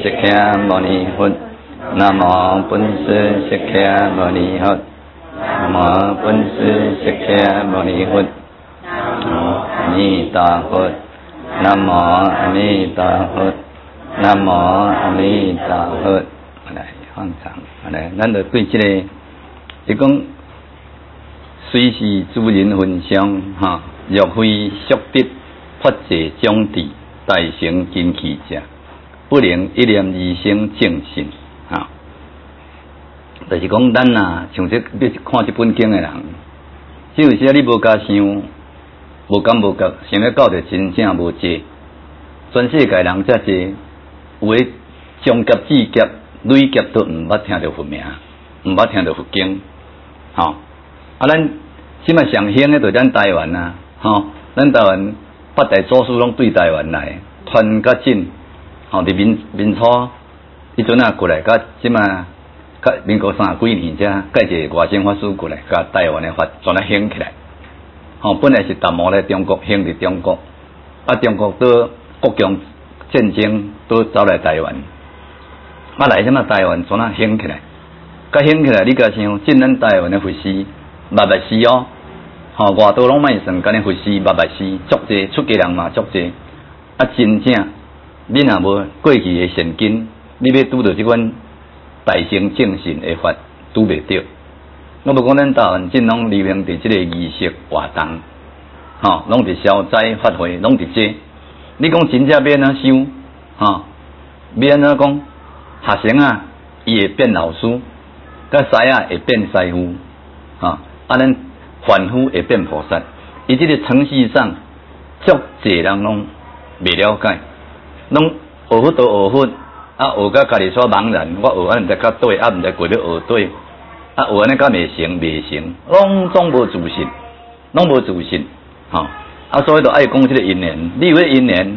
释迦牟尼佛，南无本师释迦牟尼佛，南无本师释迦牟尼佛，南无阿弥陀佛，南无阿弥陀佛，南无阿弥陀佛。来放长，来，咱就对这个，就讲虽是诸人分享哈，若非速得法界种地，大成金气者，不能一念而生正信哈。就是讲咱啊，像这看这本经的人，有时你无甲想，无感无觉，想要到着真正无济，全世界人遮济，有诶中劫至劫。累劫都毋捌听到佛名，毋捌听到佛经，吼、啊！咱即摆上兴诶，就咱台湾啊，吼！咱台湾八大祖师拢对台湾来，传较紧，吼！伫民初迄阵啊过来，甲即摆甲民国30几年遮，介一个外省法师过来，甲台湾诶法全啊兴起来，吼！本来是达摩咧中国兴伫中国，啊中国都国共战争都走来台湾。啊来什么台湾全啊兴起来，甲兴起来，你甲想，进咱台湾的佛师，密师哦，吼外道拢卖算，干咧佛师密师足济，出家人嘛足济，啊真正，你若无过去的善根，你要拄到即款大乘正信的法，拄袂着。我无讲咱台湾真拢利用伫即个仪式活动，吼，拢伫消灾法会，拢伫这。你讲真正要安怎修，吼，要安怎讲？学生啊，伊会变老师，甲师啊会变师傅，啊，咱凡夫会变菩萨。伊即个程序上，足济人拢未了解，拢学佛都学佛，啊学甲家己所茫然，我学安毋知较对，啊毋知过要学对，啊学安尼甲未成，拢总无自信，拢无自信，吼、啊所以就爱讲即个因缘，你有因缘，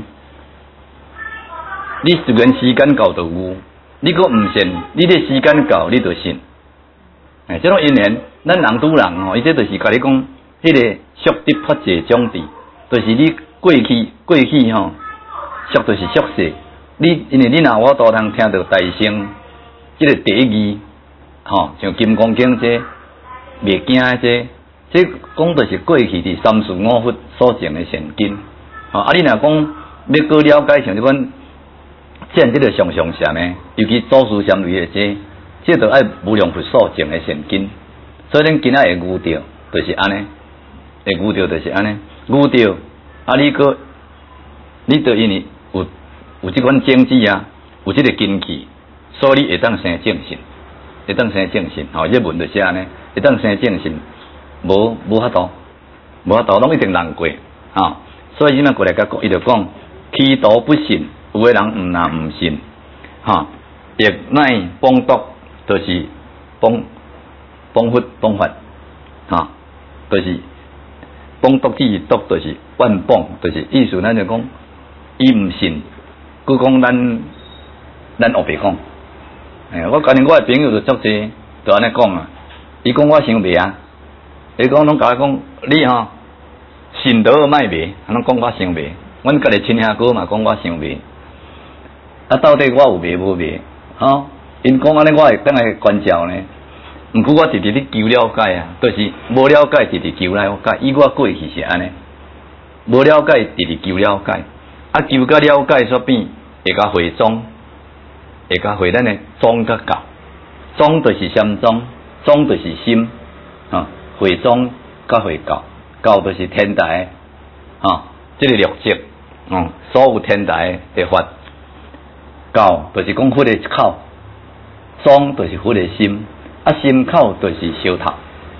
你自然时间到就有。你佫毋信，你这时间到，你就信。哎，这种因缘，咱人拄人吼，伊这就是甲你讲，迄个速得法界种地，就是你过去吼，速就是速世。因为你若我都通听到大声，这个第一字，吼，像金刚经这袂惊这讲就是过去伫三世五佛所种的善根。吼，啊，你若讲要搁了解像这款。见这个上善的，尤其祖师禅类的这就爱无量佛所种的善根，所以咱今仔会悟着，就是安尼，会悟着就是安尼，悟着啊！你就因为有这款种子啊，有这个根气，所以你会当生正信，会当生正信。吼，这文就是安尼，会当生正信，无法度，拢一定难过，吼。所以今仔过来甲讲，伊就讲，企图不信。有个人毋信，哈，亦乃帮毒，就是帮佛法，哈，就是帮毒之毒，就是万帮，就是意思咱就讲，伊毋信，佮讲咱后白讲，我今日我的朋友就足济，就安尼讲啊，伊讲我想袂啊，伊讲拢甲我讲，你吼信道莫袂，拢讲我想袂，阮家己亲兄哥嘛讲我想袂。啊，到底我有卖无卖？吼，因讲安尼，我会当来关照呢。毋过我直直咧求了解啊，就是无了解直直求了解。以我过去是安尼，无了解直直求了解。啊，求甲了解煞变，会甲会宗，会甲会咱的宗甲教。宗就是禅宗，宗就是心，啊，会宗甲会教，教就是天台，啊，这个律则，所有天台的法。教就是讲佛的口，宗就是佛的心，啊心口就是小头，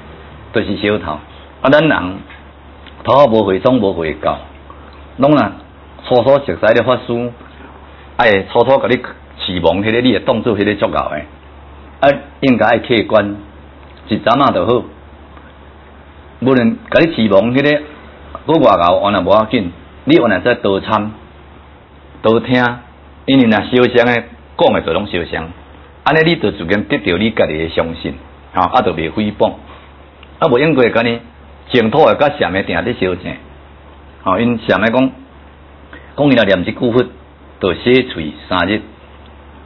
啊咱人头无会宗无会教，拢啊初熟悉的法师，爱初甲你启蒙迄个，你会当做迄个足够的，啊应该爱客观，一阵仔就好，无论甲你启蒙迄个，我外头原来无要紧，你原来在多参多听。因为若烧香诶，讲诶就拢烧香，安尼你就自然得到你家己诶相信，啊，就袂诽谤，啊，无应该甲你净土诶甲禅诶定咧烧正，因禅诶讲伊若念一句佛，就洗喙3日，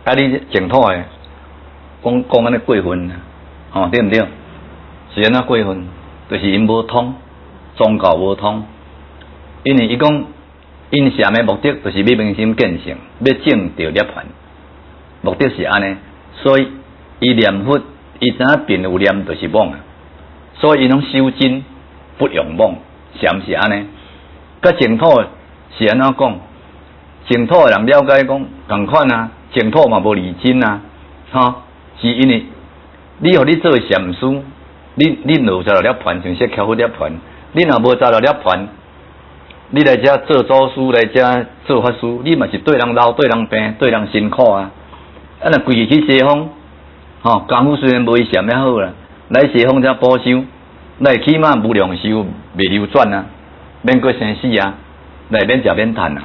啊，你净土诶，讲安尼过分，对毋对？是安怎过分？就是因无通，宗教无通，因为伊讲因禅诶目的就是要明心见性，要证着涅槃，目的是安尼，所以伊念佛，伊知影便有念就是妄啊，所以伊拢修真不用妄，禅是安尼。甲净土是安怎讲？净土诶人了解讲共款啊，净土嘛无离真啊，是因为你互你做禅师。你若找到涅槃，像说巧佛涅槃；你若无找到涅槃，你来遮做祖师，来遮做法师，你嘛是对人老、对人病、对人辛苦啊！啊，若规去西方，功夫虽然无伊禅遐好啦，来西方遮补修，来起码无量寿袂流转啊，免过生死啊，来免食免趁啊，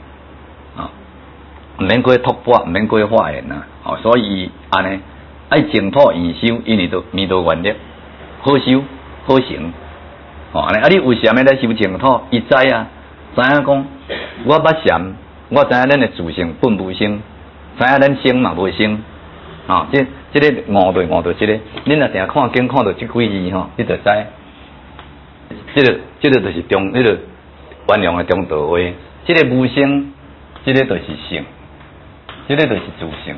毋免过托钵，毋免过化缘啊，所以安尼爱净土圆修，因为都弥陀愿力。好修好行，安尼啊！你为什么来修净土？伊知啊，知影讲我捌禅，我知影咱的自性本无生，知影咱生嘛无生，这个悟到这个，恁若定看经看到这几字你就知，这个就是迄个圆融的中道话，这个无生，这个就是性，这个就是自性，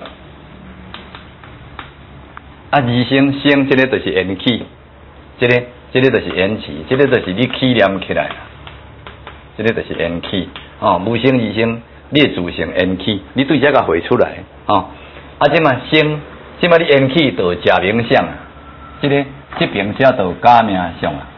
二生生，这个就是缘起。这个就是缘起，这个就是你起念起来，这个就是缘起。无生二生，你的自性缘起，你对这个绘出来。这嘛生，这嘛你缘起就假名相啊，这边写就假名相啊，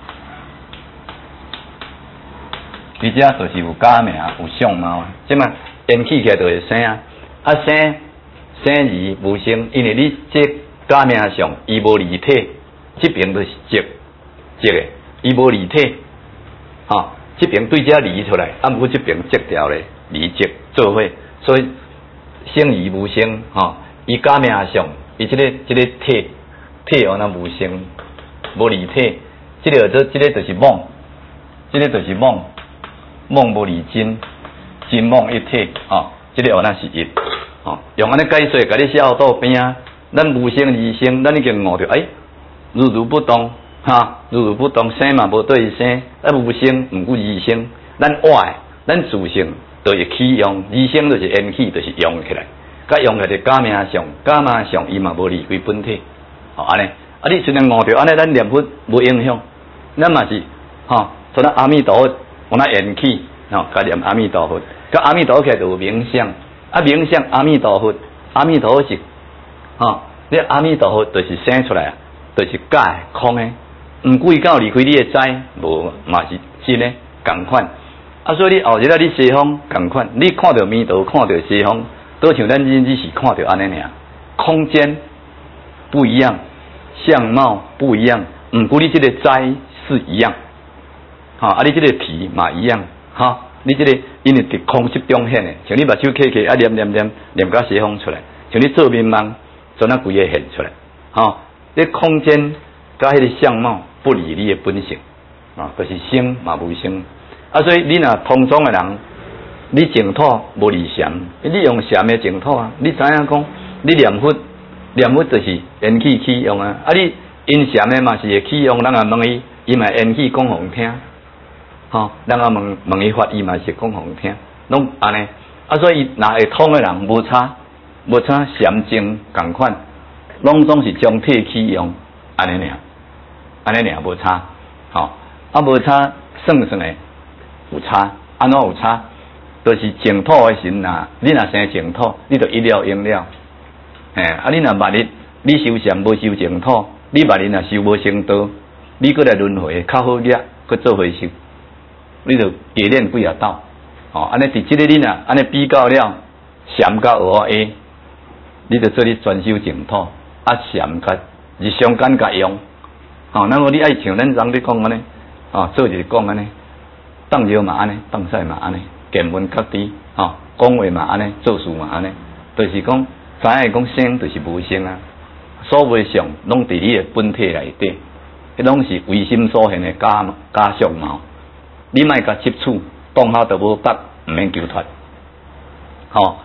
你这就是有假名有相貌啊，这嘛缘起起来就会生啊，生而无生，因为你这假名相伊无离体。这边就是直的，伊无离体，这边对遮离出来，毋过这边直掉咧，离直做伙，所以生而无生，伊假名上，伊这个体安那无生，无离体，这个就是妄，这个就是妄无离真，真妄一体，这个安那是一，用安尼解说，甲你写好倒边啊，咱无生而生，咱已经悟着，如如不动，如不动，生嘛无对生，无生毋过二生，咱活的，咱自性就是起用，二生就是缘起，就是用起来，甲用起来就假名相，假名相伊嘛无离开本体，安尼，你虽然悟着安尼，咱念佛无影响，咱嘛是，像咱阿弥陀佛，有那缘起，甲念阿弥陀佛，甲阿弥陀佛起来就有名相，名相阿弥陀佛，阿弥陀佛是，你阿弥陀佛就是生出来啊。就是假的空的，毋过伊敢有离开你的知，无嘛是真的共款。所以你后日你西方共款，你看到弥陀，看到西方，都像咱只是看到安尼尔，空间不一样，相貌不一样，毋过你这个知是一样，你这个皮嘛一样，你这个因为伫空室中显的，像你目睭开，念到西方出来，像你做面梦，做那规个现出来，这空间甲迄个相貌不离你的本性，就是生嘛无生，所以你若通宗的人，你净土无离禅，你用禅的净土啊，你知影讲，你念佛就是缘起起用啊，你因禅的嘛是会起用，咱也问伊嘛缘起讲互听，咱也问伊法，伊嘛是讲互听，拢安尼，所以若会通的人无差禅净共款。拢总是将体起用，安尼尔无差，无差算诶有差，安怎有差？就是净土诶神呐，你若生净土，你就一了用了，你若万一你修禅无修净土，你万一若修无成道，你搁来轮回较好掠，搁做回修，你就加练几啊道，安尼伫即个你若安尼比较了，禅甲学下，你就做你专修净土。禅甲日常间甲用，那么你爱像咱昨咧讲安尼，做就是讲安尼，放尿嘛安尼，放屎嘛安尼，见闻确知，讲话嘛安尼，做事嘛安尼，就是讲知影讲生就是无生啊，所谓上拢伫你的本体内底，迄拢是唯心所现的假相貌，你莫甲接触，当下就无法，毋免求脱，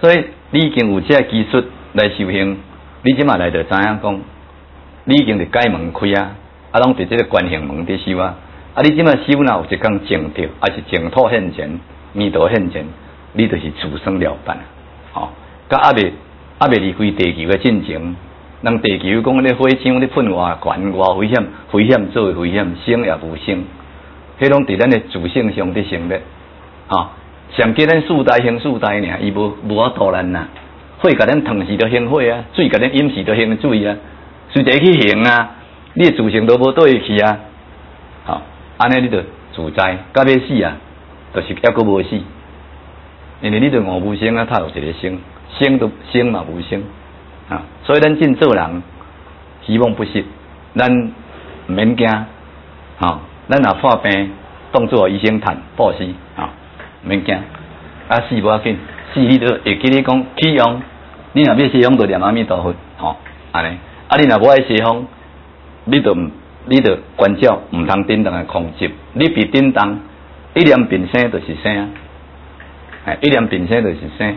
所以你已经有这个技术来修行，你即马来就知影讲，你已经是解门开啊，拢伫这个观行门伫修啊。你即马修若有一天净着，还是净土现前、弥陀现前，你就是自生了办啊。吼，甲还未离开地球嘅进程，人地球讲咧火枪咧喷偌悬偌危险，危险做危险，生也无生，迄拢伫咱嘅自性上伫成立。吼，上计咱四大行四大尔，伊无法度咱呐。火甲咱烫死就行火啊，水甲咱淹死就行水啊，随地去行啊，你嘅自性都无倒去啊。吼，安尼你就自在，到尾死啊，就是还阁无死，因为你着五无生啊，他有一个生。生都生嘛无生啊，所以咱真做人，希望不失，咱唔免惊啊，咱若破病，当作医生谈报死啊，唔免惊，啊死无要紧，死你都会记你讲起用，你若要西方就念阿弥陀佛，吼安尼，啊你若无爱西方，你就关照唔通颠当的控制，你别颠当，一念变生就是生，一念变生就是生。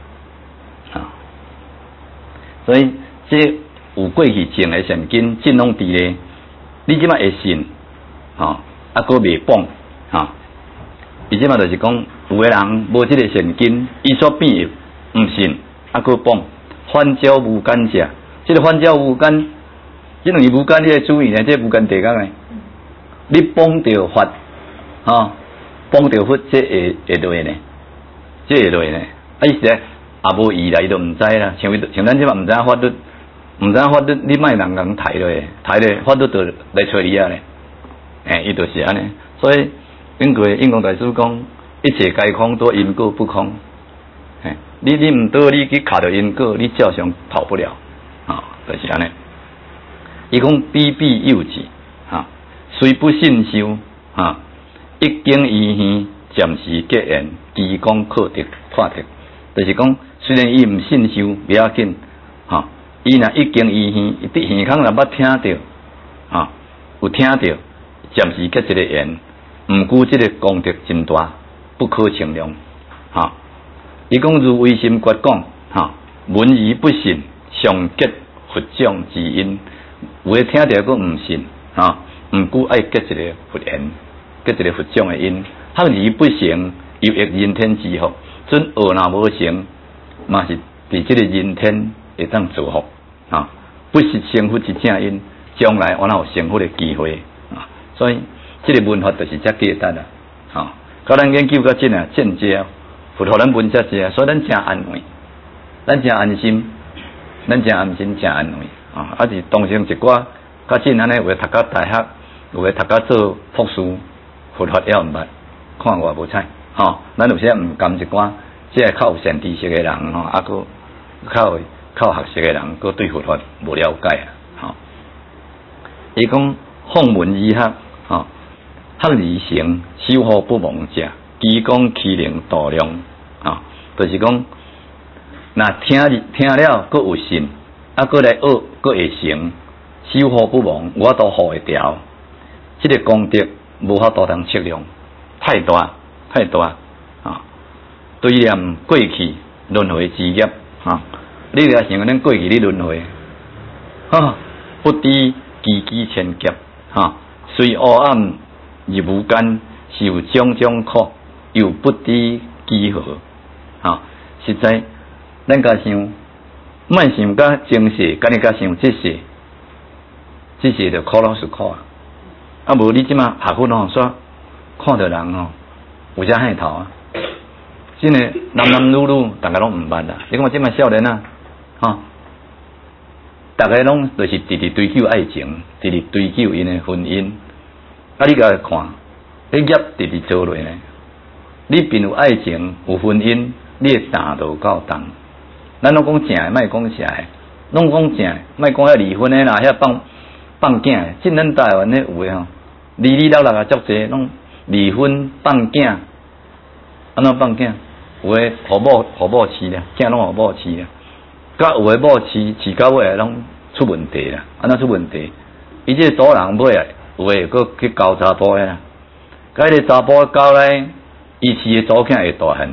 所以这有过去种的善根，真拢伫咧。你即马会信，佫未放，伊即马就是讲，有个人无即个善根，伊所变异，毋信，佫放，反照无间者，即个反照无间，即两个无间你要注意呢，这无间地讲诶，你放着法，放着佛，这会落呢，这会落呢，意思咧。也无义啦，伊都毋知啦。像咱即马毋知影法律，毋知影法律，你莫人讲抬落，法律就来找你啊咧。伊就是安尼。所以应公大师讲，一切皆空，多因果不空。你毋倒，你去卡着因果，你照常跑不了。就是安尼。伊讲比比有志，虽不信修，一经依稀，暂时结缘，机功克敌破敌，就是讲。虽然伊毋信修，不要紧，伊若一经依稀，伊伫耳孔若捌听着，有听着，暂时结一个缘，毋过即个功德真大，不可衡量，伊讲如微心决讲，闻而不信，常结佛种之因，有诶听着佫毋信，毋过爱结一个佛缘，结一个佛种诶因，行而不成，又益人天之福，准学若无成。嘛是伫即个人天会当祝福不是成佛之正因，将来我有成佛的机会所以即个文法就是遮简单啦甲咱研究到真啊见解，佛互咱文遮济所以咱真安慰，咱真安心，真安慰是当成一寡较真安尼，有诶读到大学，有诶读到做博士，佛法也毋捌，看我无采咱有时毋甘一寡。即个较有善知识诶人佫较学识诶人，佫对佛法无了解伊讲放闻以学，学而成，修护不忘者，机功欺凌度量就是讲，若听了佫有信，佫来学，佫会成，修护不忘，我都护会调。即个功德无法度通测量，太大。对念过去轮回之业你若想咱过去你轮回不知期千劫虽黑暗入无间，受种种苦，又不知几何实在咱甲想，莫想甲前世，干你甲想这世就苦恼是苦无你即马学佛煞看到人有遮害头真诶，男女，大家拢毋捌啦。你看即摆少年大家拢就是直追求爱情，直追求因诶婚姻。你甲看，你业直做落呢。你便有爱情，有婚姻，你诶担就够重。咱拢讲正诶，莫讲邪诶，拢讲正诶，莫讲遐离婚诶啦，遐放囝诶。真咱台湾咧有诶离啊足济，拢离婚放囝，安怎放囝？有诶，互某饲咧，囝拢互某饲咧，甲有诶某饲到尾拢出问题啦，安怎出问题？伊即个主人尾有诶佫去交查甫诶啦，甲迄个查甫交来，伊饲诶祖囝会大汉啦，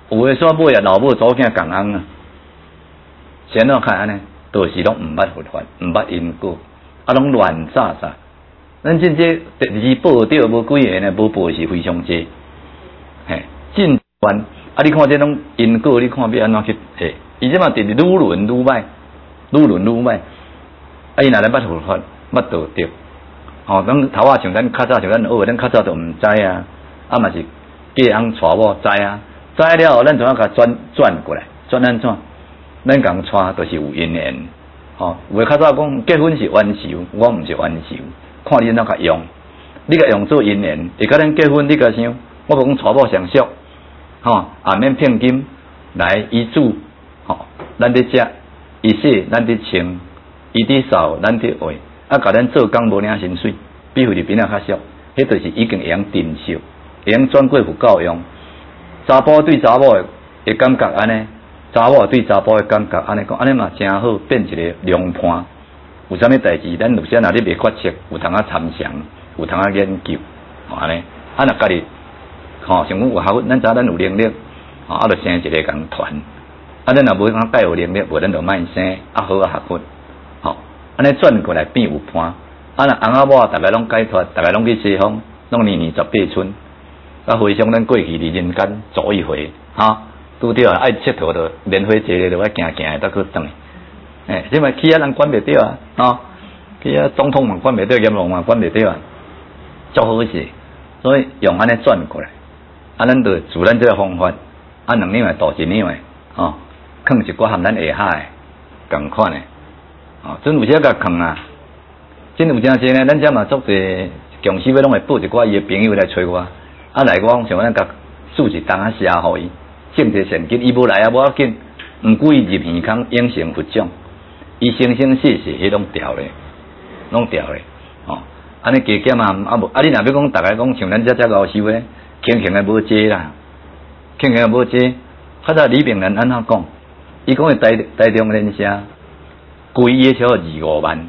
有诶煞尾啊，老母祖囝共翁啊，先怎看安尼，就是拢毋捌佛法，毋捌因果，啊，拢乱炸炸。咱真这第二报着无几个呢，无报是非常济，嘿，真乱。啊，你看这种因果，你看要安怎去嘿？伊即嘛直直愈轮愈歹，愈轮愈歹。啊，伊若来捌佛法，捌道德，吼，咱头仔像咱较早像咱学，咱较早都毋知啊，啊嘛是嫁翁娶某知啊，知了后，咱怎啊甲转过来，转安怎？咱共娶都是有因缘，吼，有诶较早讲结婚是冤仇，我毋是冤仇，看你怎甲用，你甲用做因缘，会甲咱结婚，你甲想，我无讲娶某上俗，吼，也免聘金来伊煮，吼，咱伫食，伊洗，咱伫穿。伊伫扫，咱伫画，啊，甲咱做工无领薪水，比菲律宾啊较俗，迄就是已经会用珍惜，会用转过佛教用。查甫对查某的感觉安尼，查某对查甫的感觉安尼讲，安尼嘛真好，变一个良伴。有啥物代志，咱有时若你袂决策，有通参详，有通研究，安尼。啊，若家己吼，像讲有学，咱知咱有能力，啊，就生一个共团。啊，咱若无讲介有能力，无咱就莫生，啊好啊学佛。安尼转过来变有伴，啊若翁仔某逐个拢解脱，逐个拢去西方，拢年年18春，啊回想咱过去伫人间走一回，哈，拄着爱佚佗着莲花节咧，着爱行行的，倒去转，即嘛去啊人管袂着啊，吼，去啊总统嘛管袂着，阎王嘛管袂着啊，足好势，所以用安尼转过来，啊咱着自咱这个方法，啊两年诶度一年诶，吼，囥一寡含咱下下诶共款诶。真有些甲坑啊，真有真济呢。咱遮嘛足济强势要拢会报一寡伊的朋友来找我，啊来我想咱甲数一当啊写互伊，种一现金，伊无来啊无要紧，毋故意入耳孔养成佛种，伊生生世世迄拢调咧，拢调咧，吼，安尼加减啊无，啊你若要讲逐个讲像咱遮高修咧，轻轻诶无济啦，轻轻诶无济，较早李炳南安怎讲？伊讲诶台中人社。规个小25万，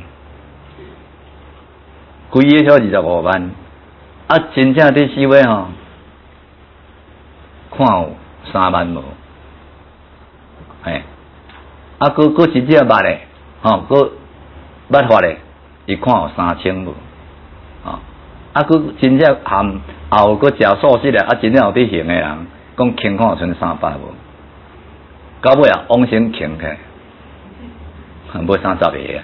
规个小25万，啊，真正伫修诶吼，看有3万无，嘿，啊，佫真正捌诶，吼，佫捌法诶，伊看有3000无，啊，佫真正含后佫食素食诶，啊，真正有伫行诶人，讲轻看有剩300无，到尾啊，往生轻起来。无30个啊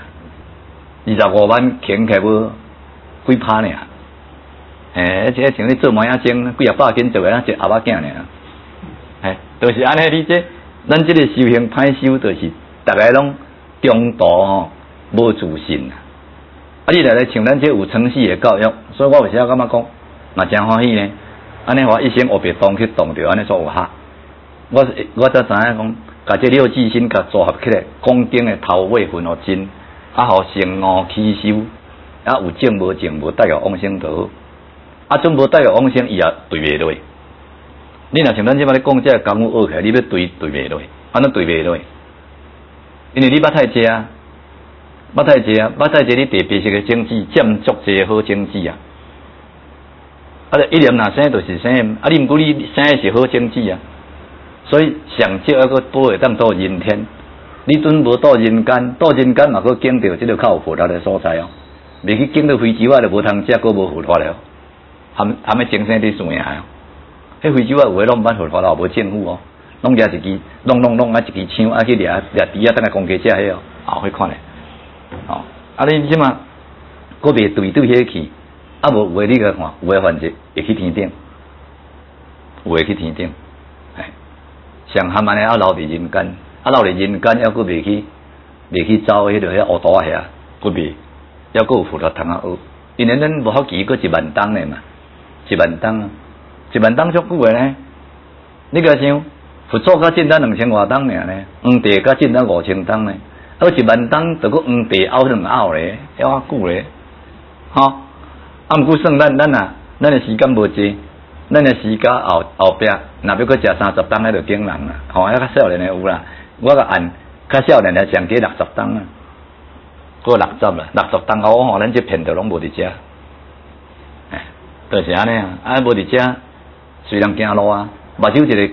，25万轻起无几拍呢？即个像你做模仔精，几啊百斤做个，一后仔囝呢？就是安尼。你这咱这个修行歹修，就是逐个拢中途吼无自信啊。啊，你来像咱这有层次的教育，所以我有时感觉讲，嘛真欢喜呢。安尼我一生学别动去动着，安尼做有效。我才知影讲。甲这六字心甲组合起来，恭敬的头尾分互真，啊，互成悟起修，啊，有正无正无带入往生道，啊，总无带入往生，伊也对袂落。你若像咱即摆咧讲这功夫学起来，你要对袂落，安怎对袂落？因为你捌太济啊，捌太济，你特别是个经济占足济好经济啊，啊，一念若生就是生，啊，你毋过你生的是好经济啊。所以上少还佫保会当到人天，你准无到人间，到人间嘛佫经到即个较有佛法的所在哦，袂去经到非洲啊，就无通食，佫无佛法了，含诶精神伫算啊！迄非洲啊有诶拢毋捌佛法咯，无政府哦，拢掠一支，弄啊一支枪啊去掠猪啊，等下公家食迄哦，去看咧，哦，啊你即嘛佫袂对迄去，啊无有诶你个看，有诶反正会去天顶，有诶去天顶。上含安尼啊留伫人间，啊留伫人间，还佫袂去走迄个迄乌道遐，佫袂，还佫有佛法通学，因为咱无好奇佫1万冬咧嘛，1万冬啊，1万冬足久诶呢。你甲想，佛祖较简单2000多冬尔呢，黄帝较简单5000冬呢，啊1万冬就佫黄帝后2后咧，还偌久咧，吼，啊毋过算咱诶时间无济。咱诶时间后壁，若要佫食30冬，迄就惊人啦。吼，遐较少年诶有啦，我甲按较少年诶上加60冬啊，佫60啦，60冬后吼，咱这片头拢无伫遮，就是安尼啊，无伫遮，虽然行路啊，目睭一个溪，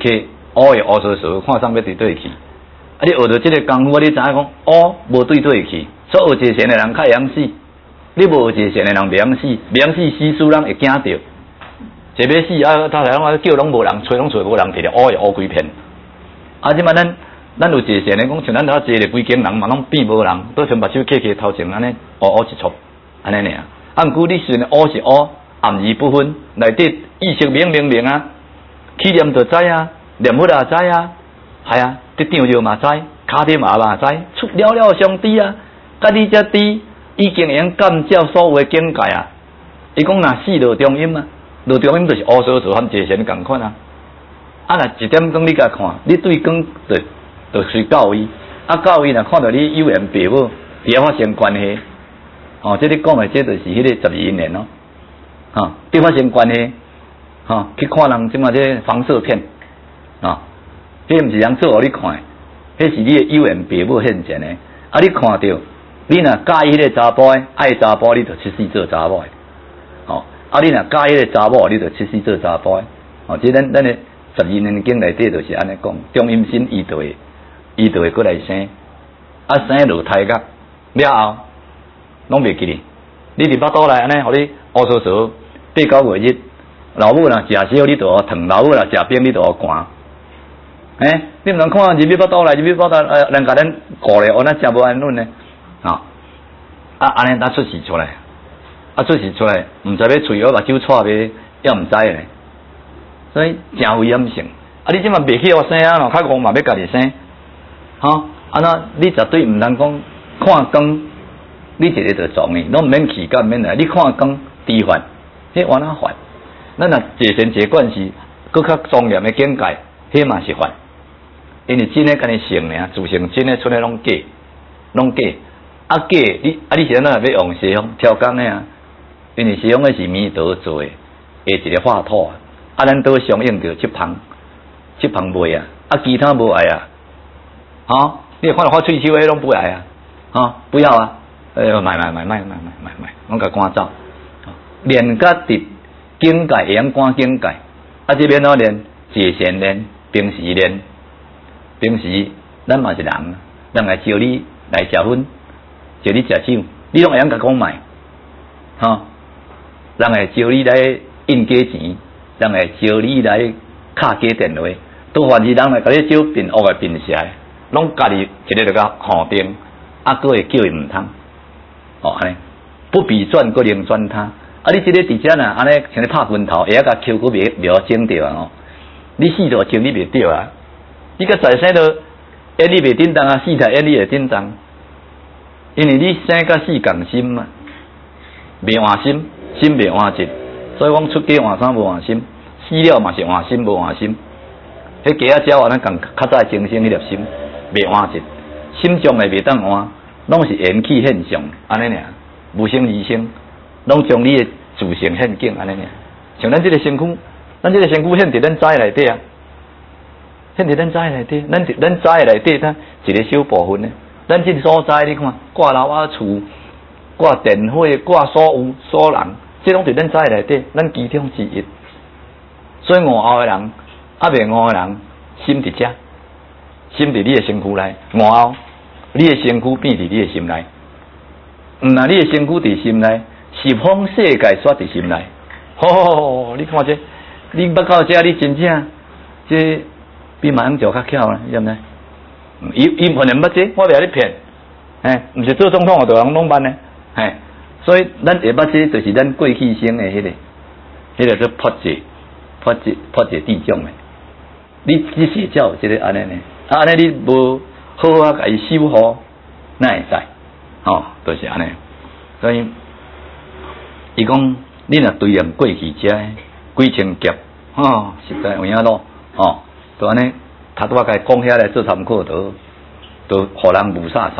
乌的乌索索，看啥要对对去。啊，你学到这个功夫，你知影讲乌无对对去，所学一个善的人较会晓死，你无学一个善的人袂晓死，袂晓死死死人会惊着。一要死啊，他来讲叫拢无人，找拢找无人，摕着乌的乌规片。啊，即摆咱有一个善的讲，像咱遐坐咧规间人嘛，拢变无人，倒像目睭起头前安尼，乌一撮，安尼尔。啊，毋过你算乌是乌，暗字不分，内底意识明啊，起念就知啊，念佛也知啊，系啊，伫张药嘛知，骹底嘛知，出了上知啊，甲你遮知已经会用感召所有的境界啊。伊讲若死落中阴啊，落中阴就是乌所含邪神共款啊。啊，若一点钟你甲看，你对光就随教伊，啊教伊若看到你有缘父母，伫遐发生关系，哦，这你讲的这就是迄个12因缘咯，啊，伫发生关系，哈，去看人即马这放射片，啊，迄毋是人做互你看，迄是你的有缘父母现前的，啊，你看到，你若介意迄个查甫的，爱查甫你就出世做查某的，哦，啊，你若介意迄个查某，你就出世做查甫的，哦，这咱的12因缘经内底就是安尼讲，中阴身伊就会过来生，啊生落胎角了后，拢袂记哩。你伫巴肚内安尼，互你乌索索8、9月日，老母若食烧，你就互烫；老母若食冰，你就互寒。你毋通看入去巴肚内，人甲咱顾咧，我那食无安稳呢？啊，安尼咱出事出来，啊出事出来，毋知要喙好目睭错袂，也毋知咧。所以真危险性。啊，你即马袂去互生啊，咯，较戆嘛要家己生。哈，安那你绝对毋通讲看光，你一个就撞去，拢毋免去，甲毋免来。你看光知法，迄完哪法？咱若坐善坐惯是搁较庄严的境界，迄嘛是法。因为真诶干你成尔，自成真诶出来拢假，拢假。啊假，你是安怎要用西方挑工诶啊？因为西方诶是弥陀做诶，下一个化土啊。啊，咱都相应着这旁袂啊，啊其他无爱啊。哦，你看到发喙手迄拢不爱啊，哦，不要啊，买，拢甲赶走。练甲伫境界会晓赶境界，啊这边怎练？坐善练，平时练，平时咱嘛是人，人来招你来食薰，招你食酒，你拢会晓甲讲卖，吼，人会招你来印价钱，人会招你来敲假电话，都凡是人来甲你招变恶的变邪。拢家己一个就甲吼定，啊，佫会叫伊毋通，哦安尼，不必转佫能转他，啊，你即个伫遮呐，安尼像咧拍拳头，会晓甲球佫袂晓整着啊哦，你四大精你袂着啊，你甲在生都眼你袂叮当啊，四台眼你会叮当，因为你生甲四共心嘛，袂换心，心袂换ចិត្ត，所以讲出家换衫无换心，死了嘛是换心无换心，迄鸡仔鸟啊，咱共较早精神迄粒心。袂换一，心中诶袂当换，拢是缘起现象，安尼尔，无生而生，拢将你诶自性现境安尼尔。像咱即个身躯，咱即个身躯现伫咱知内底啊，现伫咱知内底，咱知内底，它一个小部分呢。咱即个所在，你看挂楼啊厝、挂电火、挂所有所人，即拢伫咱知内底，咱其中之一。所以外后诶人，啊袂外诶人，心伫遮。心伫你的身躯内，外后你的身躯变伫你的心内。若你的身躯伫心内，十方世界煞伫心内。吼，你看这，你捌到这，你真正这比马英九较巧啦，对不对？伊可能捌这，我袂晓你骗。毋是做总统就人拢捌呢。所以咱会捌这，就是咱过去生的迄个做破解地种的。你只是才有这个安尼呢。安尼你无好啊，甲伊修好，哪会使？就是安尼。所以，伊讲你若对应过去遮几千劫，实在有影咯，都安尼，他拄仔甲伊讲遐来做参考，都互人无啥，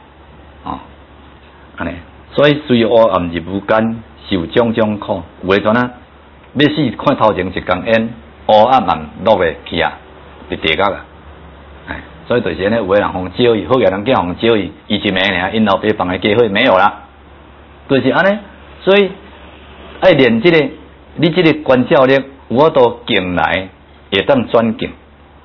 安尼。所以随恶暗入无间，受种种苦。有诶阵啊，要死看头前一根烟，黑暗暗落诶去啊，伫地角啊。所以就是安尼，有个人互招伊，好个人叫互招伊，伊一名尔，因老爸放个机会没有啦，就是安尼。所以爱练这个，你这个观照力，我都境内会当转境，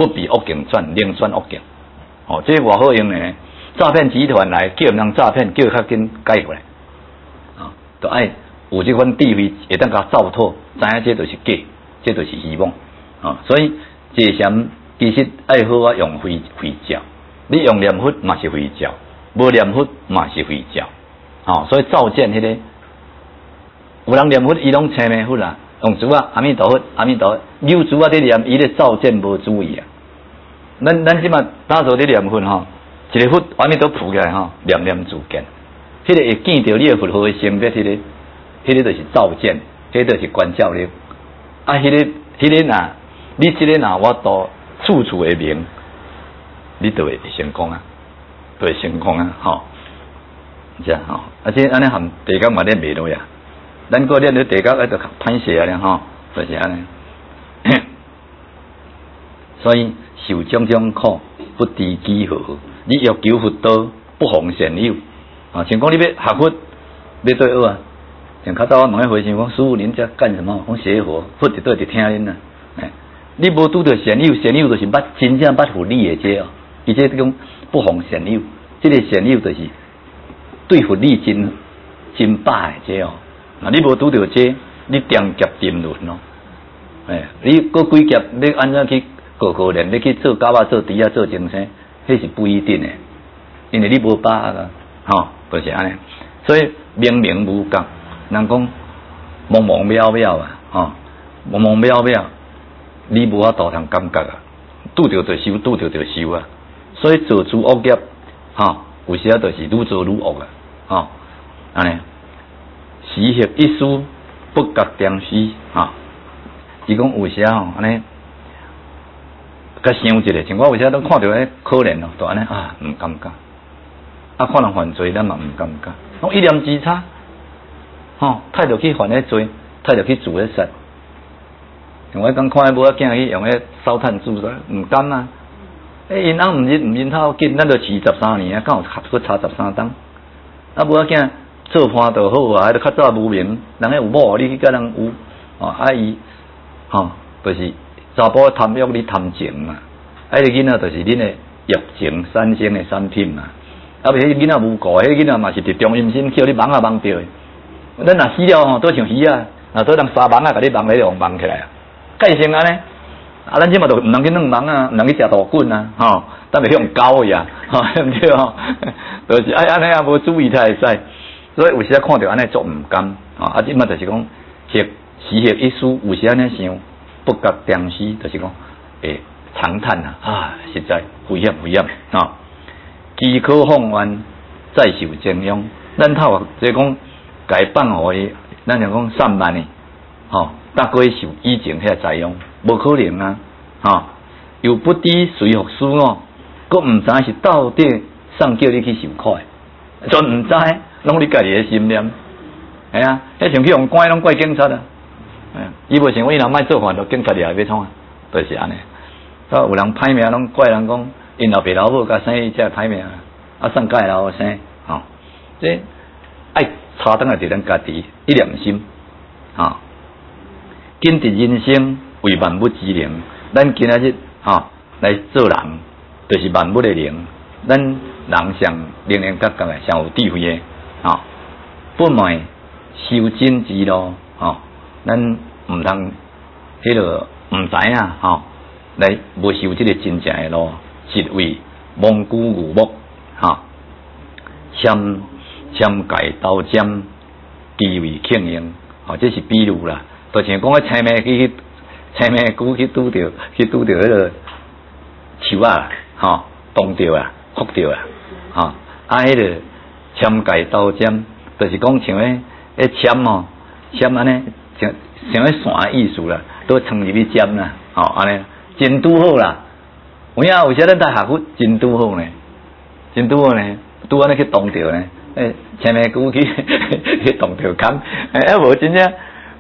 不比恶境转，宁转恶境。哦，这偌好用的呢。诈骗集团来叫人诈骗，叫较紧解过来。啊，都爱有这款智慧，会当甲糟透，知影这就是假，这就是希望。啊，所以这禅其实爱好啊用慧教，你用念佛嘛是慧教，无念佛嘛是慧教。哦，所以照见迄个，有人念佛伊拢青面佛啦，用珠啊阿弥陀佛阿弥陀佛，有珠啊伫念，伊咧照见无注意啊。咱即马打坐伫念佛吼，一个佛阿弥陀佛起来吼，念念自见，迄个会见到你的佛号的性别，迄个就是照见，迄个就是观照力。啊，迄个呐，你即个呐，我都处处会明，你就会成功啊，就会成功啊，吼。是啊，吼，而且安尼含地觉嘛练袂落呀，咱个练到地觉，就歹势啊，吼，就是安尼。所以受种种苦，不知几何。你欲求佛道，不妨善友。啊，像讲你要学佛，要对学啊。像较早我问个和尚讲，师父您在干什么？讲学佛，佛就对伫听恁啦。你无拄到善友，善友就是捌真正捌佛理的这哦。伊这种不妨善友，这个善友就是对佛理真摆的这哦。啊，你无拄到这，你定劫沉沦咯。你过几劫要安怎去个练？要去做狗仔、做猪仔、做精生，迄是不一定的，因为你无把握啊，吼，就是安尼。所以明明无觉，人讲茫茫渺渺啊，吼，茫茫渺渺，你无法度通感觉啊，拄着就修，拄着就修啊。所以做诸恶业，吼，有时啊就是愈做愈恶啊，吼，安尼。时学一书，不觉定时，吼。伊讲有时吼，安尼，甲想一下，像我有时拢看到迄可怜哦，就安尼啊，毋感觉。啊，看人犯罪，咱嘛毋感觉。讲一念之差，吼，太着去犯迄罪，太着去自迄杀。像我刚看迄母仔囝去用迄烧炭自杀，毋甘啊！因翁毋认头紧，咱着饲13年啊，敢有佫差13冬？啊，母仔囝做伴就好啊，迄个较早无明，人迄有某，你去甲人有，哦，啊伊。吼，就是查甫贪欲，你贪情嘛。啊，迄个囡仔就是恁的欲情产生的产品嘛。啊，迄个囡仔无顾，迄个囡仔嘛是伫中阴身叫你蒙啊蒙着的。咱若死了吼，都像鱼啊，若做人杀蒙啊，甲你蒙咧用蒙起来啊，介成安尼。啊，咱即嘛就毋通去弄蒙啊，毋通去食大滚啊，吼，咱袂用狗去啊，吼，对毋对吼？就是安尼啊，无注意才会使。所以有时啊看着安尼足毋甘，啊，即嘛就是讲时学一书，有时安尼想，不觉定时，就是讲，长叹啊，实在危险啊！饥渴放愿，再受煎殃。咱透即讲，该放互伊，咱就讲散漫的，吼，大过受以前遐灾殃，无可能啊，吼，又不知随福师哦，佫毋知是到底上叫你去受苦的，全毋知，拢你家己的心念，系啊，迄像去用怪，拢怪警察啊。伊无想讲伊若卖做饭，就警察掠要创啊，就是安尼。啊，有人歹命，拢怪人讲，因老爸老母甲生伊才歹命，啊，送甲伊老母生，吼，这爱查当来伫咱家己一念心，吼，今日人生为万物之灵，咱今仔日吼来做人，就是万物的灵，咱人上灵灵觉觉的，上有智慧的，吼，不卖修真之路，吼。咱毋通迄个毋知影吼，来无修这个真正的路，实为蒙古牛目吼，签界刀尖，地位庆应，吼，这是比如啦。就像讲青梅菇去拄着迄个树啊，吼，冻着啊，哭着啊，吼，啊，迄个签界刀尖，就是讲像迄签哦，签安尼。像迄线意思啦，都藏入去尖啦，吼安尼真拄好啦。有影有时咱在学佛真拄好呢，真拄好呢，拄安尼去动着呢，青梅菇去去动着空，无真正。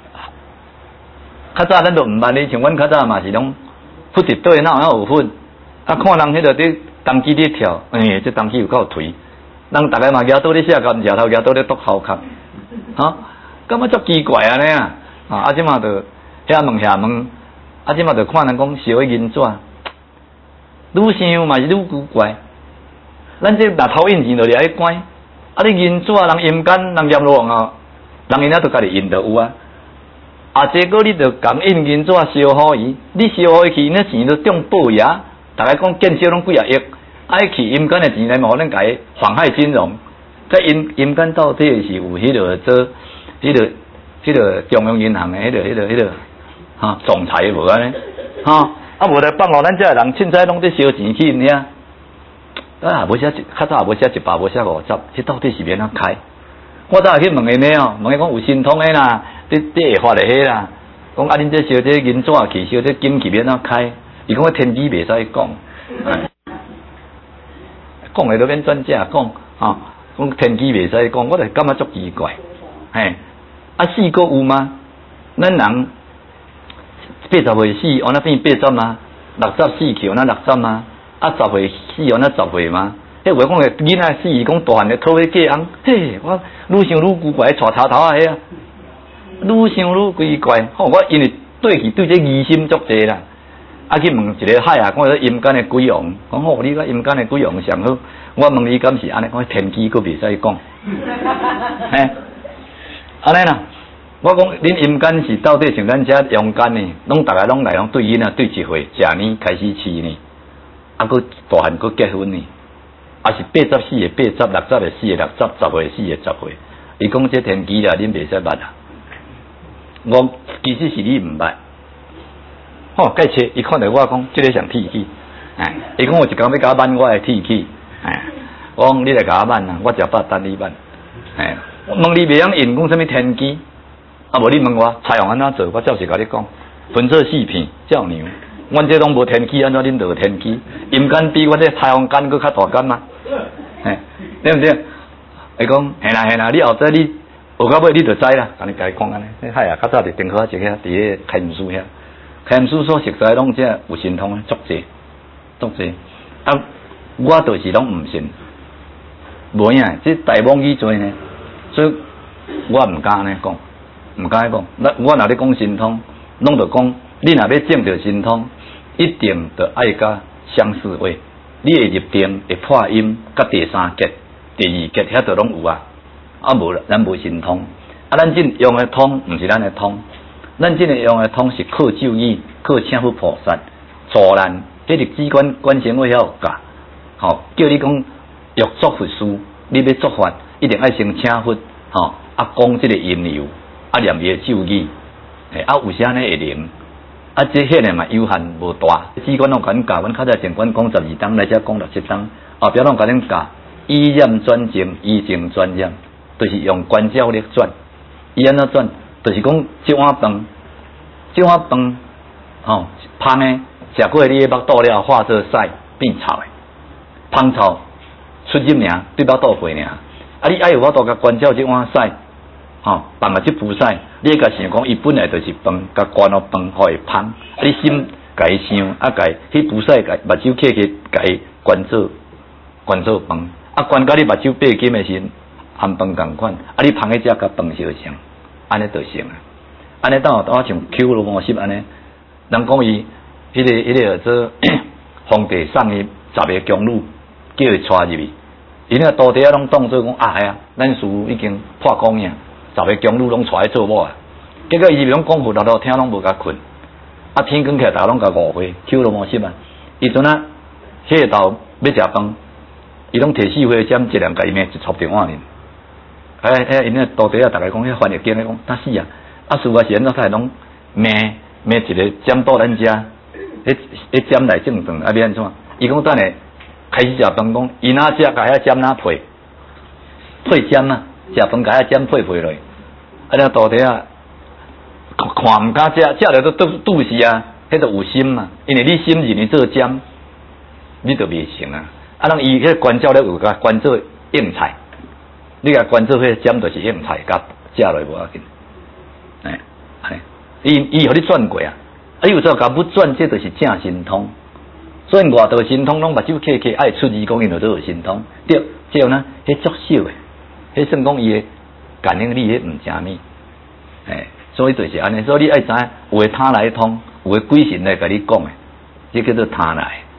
较早咱都毋捌哩，像阮较早嘛是拢佛一对哪有佛，啊看人迄个伫当机伫跳，这当机有够颓，人逐个嘛举倒咧写甘蔗头，举倒咧剁头壳，吼，感觉足奇怪安尼啊！啊！即马就遐问遐问，啊！即马就看人讲烧迄银纸， 愈想嘛是愈古怪。咱这拿头印钱就爱关，啊你银纸人阴间人阎罗王啊，人因仔都家己印就有啊。啊，结果你就共印银纸烧好伊，你烧好伊去，那钱都中报爷，大家讲建设拢几啊亿，啊去阴间的钱来无咱家妨害金融。在阴间到底是有迄个做迄个中央银行的迄个总裁无安尼，啊无来放互咱遮人凊彩拢伫烧钱去因遐，啊无写较早无写100，无写50，迄到底是免怎开？我早去问因的问伊讲有神通的啦，伫下发的迄啦，讲啊恁这烧这银纸去，烧这金去免怎开？伊讲天机袂使讲，讲的都免专家讲，讲天机袂使讲，我就感觉足奇怪，嘿，啊死个有吗？咱人80岁死，安那变80吗？60死去，安那60吗？啊10岁死，安那10岁吗？迄话讲个囡仔死，伊讲大汉的讨要嫁翁，嘿，我愈想愈古怪，带头头啊，迄啊，愈想愈奇怪。吼，我因为对去对这疑心足济啦，啊去问一个海啊，讲说阴间的鬼王，讲吼你个阴间的鬼王上好，我问你敢是安尼？讲天机佫袂使讲，嘿，安尼啦。我讲恁阴间是到底像咱遮阳间呢？拢大家拢来拢对囡仔对一回，食年开始饲呢，啊佫大汉佫结婚呢。啊是80死的80，60的死的60，10岁死的10岁。伊讲这天机啦，恁袂使捌啊。我其实是你毋捌。吼，介切，伊看到我讲，这个上铁去。哎，伊讲有一工要甲我挽我的铁去。哎，我讲你来甲我挽啊，我食饱等你挽。哎，我问你袂晓用讲什么天机？啊，无你问我采用安怎做？我照实甲你讲，分做4片，照牛。阮这拢无天机，安怎恁就有天机？阴间比阮这太阳间佫较大间嘛？嘿，对不对？伊讲，嘿啦，你后仔你学到尾你就知啦。甲你讲安尼，海啊，较早伫电话一个伫咧开悟书遐，开悟书所熟悉拢这有神通的足济。啊，我就是拢毋信，无影，这大妄语做呢，所以我毋敢安尼讲，毋敢讲。我若咧讲神通，拢着讲，你若要证着神通，一定着爱甲相似位。你会入定，会破音，甲第三节、第二节遐都拢有啊。啊无啦，咱无神通。啊，咱这用的通，毋是咱的通。咱这用的通是靠咒语，靠请佛菩萨助咱。这是机关管弦会遐有教，吼，叫你讲欲作佛事，你要作法，一定爱先请佛，吼，啊讲这个因由，啊念伊的咒语，啊有啥呢会灵？啊，这显然嘛有限无大，机关拢甲恁教，阮较早前管讲12档，来遮讲60档，后壁拢甲恁教，以验转正，以正转验，就是用观照力转，伊安怎转？就是讲这碗饭，吼，芳的，食过你的腹肚了，化作屎变臭的，芳臭出入尔，对腹肚回尔，啊，你爱有法度甲观照这碗屎。吼，放啊即浮屎，你甲想讲，伊本来就是饭，甲灌落饭，互伊芳。啊，你心甲伊想，啊，甲迄浮屎甲目睭起去，甲伊灌做饭。啊，灌甲你目睭白金的时，含饭共款。啊，你芳迄只甲饭相像，安尼就成啊。安尼当像 Q 罗摩西安尼，人讲伊迄个做皇帝送伊10个宫女，叫伊带入去，伊那道地啊拢当做讲啊，咱师已经破功呀。10个宫女拢带去做某啊，结果伊拢讲佛老听拢无甲困，啊天光起来，大家拢甲误会，Q 罗摩西啊，伊阵啊，迄个头要食饭，伊拢摕4花针一两甲伊面一撮电话呢，因那道地啊，大家讲迄翻译经咧讲，他死啊，啊师傅是安怎他拢骂一个针到咱遮，迄针来正长，啊要安怎？伊讲等下开始食饭，讲伊哪食甲遐针哪配针啊？食饭甲遐针配落，啊！那道地啊，看毋敢食，食了都拄死啊！迄都有心嘛，因为你心是你做针，你就袂成啊！啊，人伊迄关照了有甲关做硬菜，你甲关做迄针就是硬菜，甲食落无要紧。伊互你转过啊！啊，有时候甲不转，这就是正神通。所以外道神通拢目睭起起，爱出字讲因就都有神通。对，这样呢，迄足少诶。迄算讲伊诶感应力，迄毋正物，所以就是安尼。所以你爱知，有诶他来通，有诶鬼神来甲你讲诶，这叫做他来。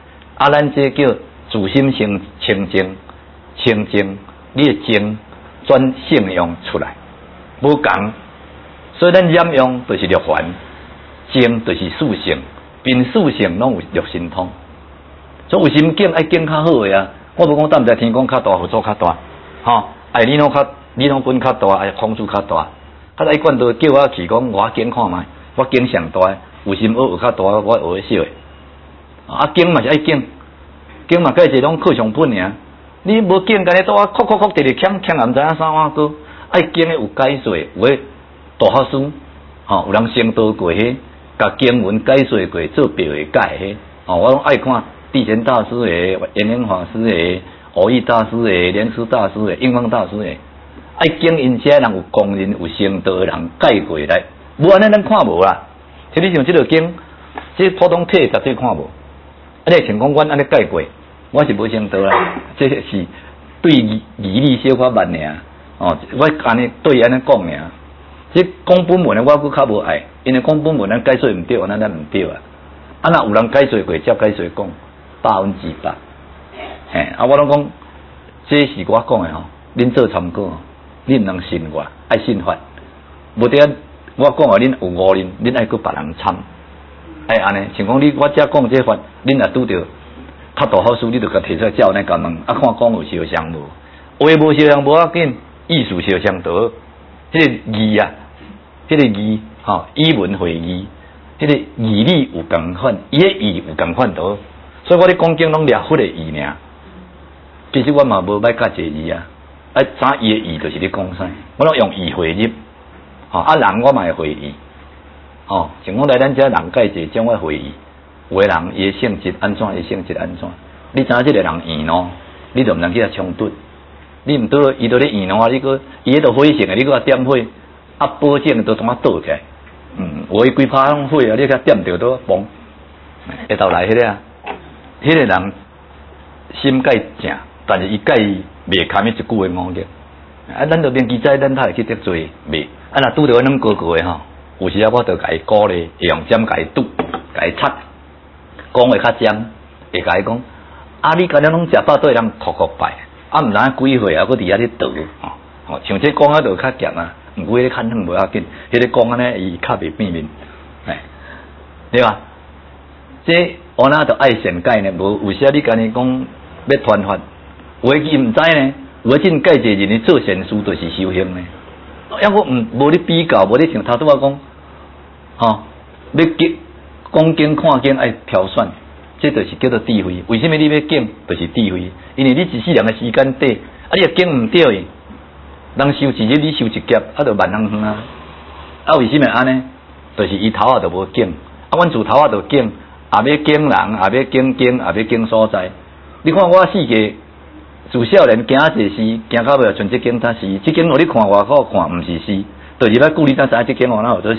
啊，咱这叫自心清净，清净，你的净转性用出来，无共。所以咱染用就是六环，净就是属性，并属性拢有六神通。所以有心境爱境较好诶啊！我无讲担在天公较大，佛祖较大，吼，爱你拢本较大，爱空数较大。较早管都叫我去讲，我境看卖，我境上大，有心学较大，我学小诶。啊，境嘛是爱境，境嘛介济拢靠上本尔。你无境，干咧倒啊，哭直直欠也毋知影啥碗糕。爱境诶有解说，有诶大法师，吼，有人成道过迄，甲经文解说过，做表会解迄。哦，我拢爱看地贤大师诶、延年法师诶、蕅益大师诶、莲师大师诶、印光大师诶。爱经因遮人有公认有成道诶人解过来，无安尼咱看无啦。像你像即个经，即普通体绝对看无。啊，你像讲阮安尼解过，我是无成道啦，这是对义理小可慢尔。哦，我安尼对安尼讲尔。即讲本文诶，我佫较无爱，因为讲本文咱解说毋对，咱毋对啊。啊，若有人解说过，照解说讲100%。嘿，啊，我拢讲，这是我讲诶吼，恁做参考。恁毋通信我，爱信法。无得我讲话，恁有误认，恁爱佮别人参。哎，安尼，像讲我遮讲这法，恁若拄着较大好事，你就甲提出来照安尼甲问，啊，看讲有相像无？话无相像无要紧，意思相像多。迄个义啊，迄个义，吼，以文会义，迄个义理有共款，伊个义有共款多。所以我咧讲经拢掠佛的义尔。其实我嘛无歹甲这义啊。啊，知伊的义就是咧讲啥？我拢用义会入，吼啊人我嘛会会义，吼像讲来咱遮人介济种我会义，有个人伊的性质安怎，伊性质安怎？你知影即个人义喏，你就毋通去甲冲突，你毋倒伊倒咧义喏，你个伊迄个火性的，你个点火，啊保证都怎啊倒起来？有伊规拍拢火啊，你甲点着都崩，下头来迄个啊，迄个人心介正，但是伊介意。袂堪伊一句诶五业，啊，咱着免记载，咱才会去得罪袂。啊，若拄着阮哥哥诶吼，有时啊，我着甲伊鼓励，会用针甲伊拄，甲伊插，讲话较尖，会甲伊讲，啊，你今日拢食饱对人哭拜，啊，毋知影几岁啊，搁伫遐咧倒，吼，像这讲啊，着较咸啊，毋过咧看远无要紧，迄个讲安尼伊较袂变面，哎，对吧？这我那着爱善解呢，无有时啊，你今日讲要传法。有诶伊毋知呢，有诶真介济人咧做善事，就是修行呢。抑我无咧比较，无咧像头拄仔讲，吼，要讲经看经爱挑选，这就是叫做智慧。为什么你要经？就是智慧，因为你一世人诶时间短，啊，你若经毋对诶，人修一日你修一劫，啊，就万人远啊。啊，为什么安尼？就是伊头仔就无经，啊，阮自头仔就经，也要经人，也要经经，也要经所在。你看我世界。自少年行一世，行到尾像这间才是，这间互你看外口看毋是是，就是要故你才知影这间哪有做是。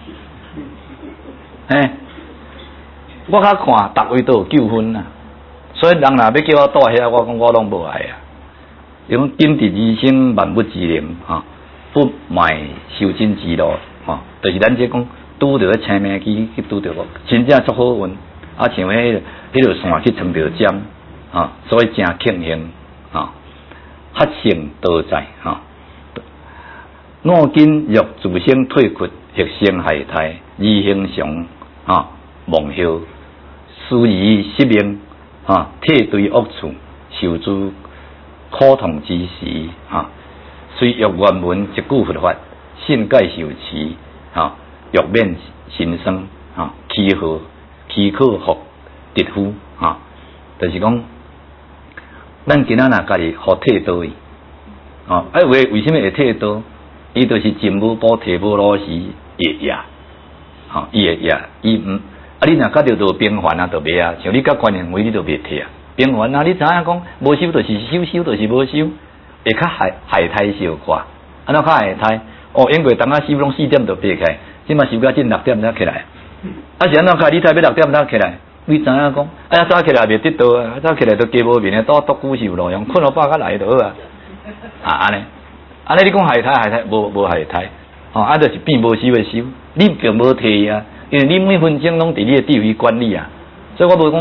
嘿，我较看逐位都有9分啊，所以人若要叫我带遐，我讲我拢无爱啊。伊讲今日人生万不之灵，吼，不迈修真之路，吼，就是咱这讲拄着迄青命期去拄着我，真正足好运，啊像迄条线去撞着针，啊，所以真庆幸。发性多在我今欲自性退屈，血性害胎，二形常梦休，思疑失明退对恶处，受诸苦痛之时虽欲原文一句佛法，信解受持欲免心生祈可福得夫就是讲。咱今仔若家己互剃刀伊，为什么会剃刀？伊就是金母补提母老时会压，伊会压，伊毋你若甲着做平凡就袂啊，像你甲观念为你就袂剃啊。平凡你知影讲无修就是修，修就是无修，会较害胎小可，安怎较害胎？因为当修拢4点就爬起来，即马修到近6点才起来，是安怎开？你才要6点才起来？你知影讲，早起来袂得到啊，早起来都加无面诶，独孤受路用，困到饱才来倒啊，安尼你讲害胎，无害胎，就是变无修诶修，你就无摕啊，因为你每分钟拢伫你诶智慧管理啊，所以我无讲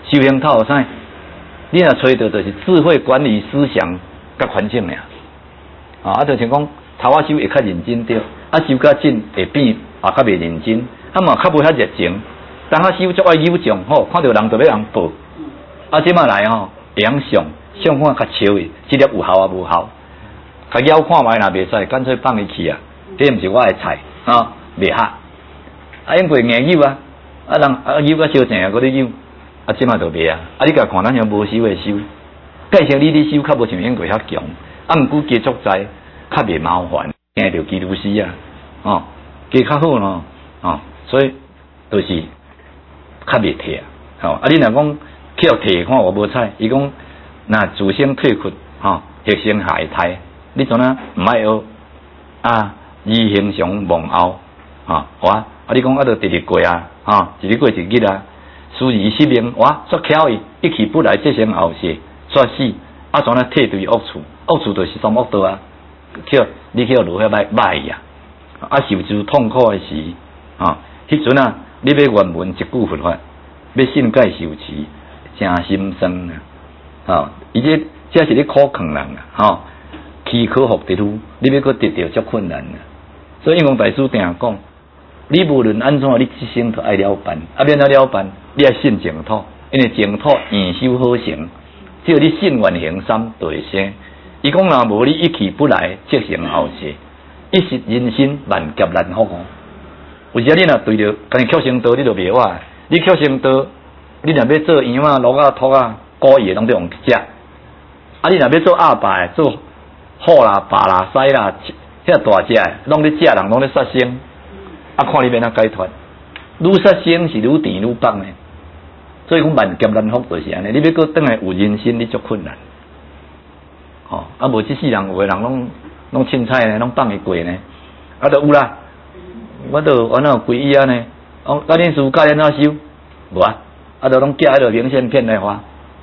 修行套啥？你若找到就是智慧管理思想甲环境俩。就是讲头仔修会较认真对，修较紧会变也较袂认真，嘛较无遐热情。当修足爱有奖吼，看到人就要人报。即马来吼，会晓上看较笑的，即粒有效啊无效？甲妖看卖若袂使，干脆放伊去啊！这毋是我的菜袂合。因为硬有人有较烧正啊，搁咧有，即马就袂啊！你甲看咱像无修的修，介绍你修较无像英国遐强，毋过加足在较袂麻烦，惊着基督师啊，加较好咯，所以就是较袂退你若讲去互退看我无采，伊讲若自身退屈学生下会刣，你怎啊毋爱学以形常忘后你讲就直过一日过一日殊以失明说巧伊一去不来，这身后世说死怎啊退对恶处？恶处就是三恶道你去落遐歹受诸痛苦的时迄阵你要原文一句佛法，要信解受持，真心酸伊这是咧苦劝人祈可福得路，你要搁得到足困难所以印光大师定讲，你无论安怎，你一生都爱了办，免了办，你爱信净土，因为净土愿修好成，只要你信愿行三就会生。伊讲若无你一去不来，即成后世，一时人生万劫难伏有时你若对着干曲成道，你就袂话，你曲成道，你若要做羊鹿兔古意拢得用食，你若要做鸭爸做虎啦、白啦、狮啦，遐大只拢咧食人，拢咧杀生，看你要哪解脱？愈杀生是愈甜愈放所以讲万劫难伏就是安尼，你要搁转来有人生，你足困难。无即世人有诶人拢凊彩呢，拢放伊过呢，就有啦。我都安怎皈依呢？教恁师教恁怎修？无就拢寄迄个明信片来发。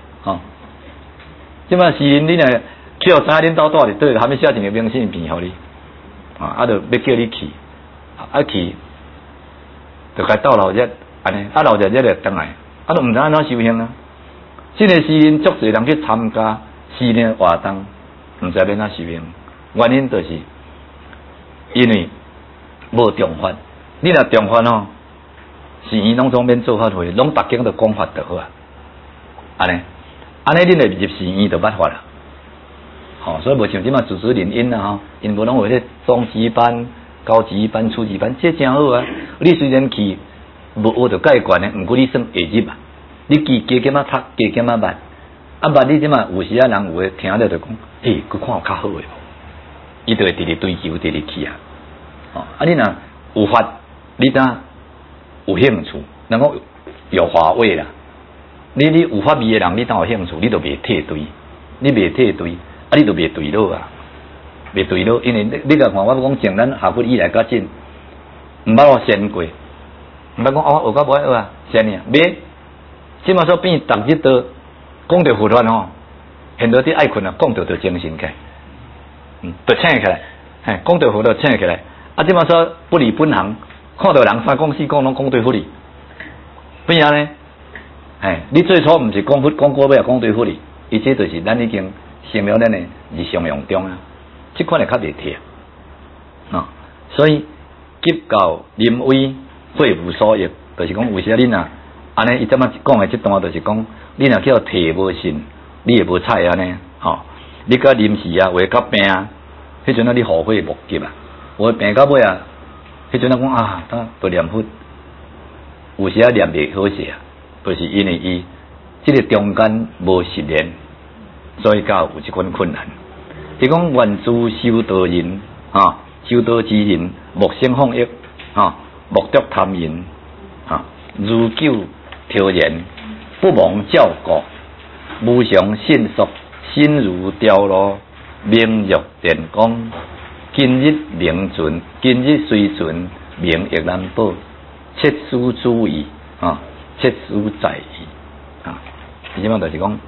即摆是你若去互知恁兜住伫倒，还没写一个明信片互你，就要叫你去，去，就该到老日安尼，老日就倒来，就毋知安怎修行真诶是因足侪人去参加寺内活动，毋知要怎修行，原因就是因为无重法。你若重法寺院拢总免做法会，拢逐间都讲法就好安尼恁会入寺院就捌法啦。所以无像即马主持人因因无拢有迄中级班、高级班、初级班，这真好你虽然去无学着介悬毋过你算会入你加减读，加减捌捌你即马有时人有诶听着就讲，佮看有较好诶伊就会直直追求，直直去你若有法，你当有兴趣，人讲有华为啦。你有法味诶人，你当有兴趣，你就袂退队，你袂退队，你就袂对落袂对落，因为你甲看，我讲从咱下佛以来较真，毋捌先过，毋捌讲学到无爱学先袂。即马说变逐日都讲着佛法现在你爱困讲着就精神起来，就醒起来，讲着佛就醒起来。即马说不离本行，看到人三讲四讲拢讲对佛理，变呢？你最初毋是讲佛讲过尾讲对佛理，伊这就是咱已经成了咱的日常用中即款会较袂退所以急教临危会无所益，就是讲有时恁安尼伊怎么讲的这段就是讲，你若叫退无信，你也无菜安尼你甲临时为甲病迄阵你后悔莫及有病到尾迄阵讲都念佛，有时念袂好势就是因为伊这个中间无实练，所以才有这款困难。伊讲愿诸修道人修道之人，莫生放逸莫得贪淫如酒调然，不忘照顾，无常信俗，心如雕罗，明玉电光。今日名存，今日虽存，名亦难保。切须注意切须在意伊即摆就是讲，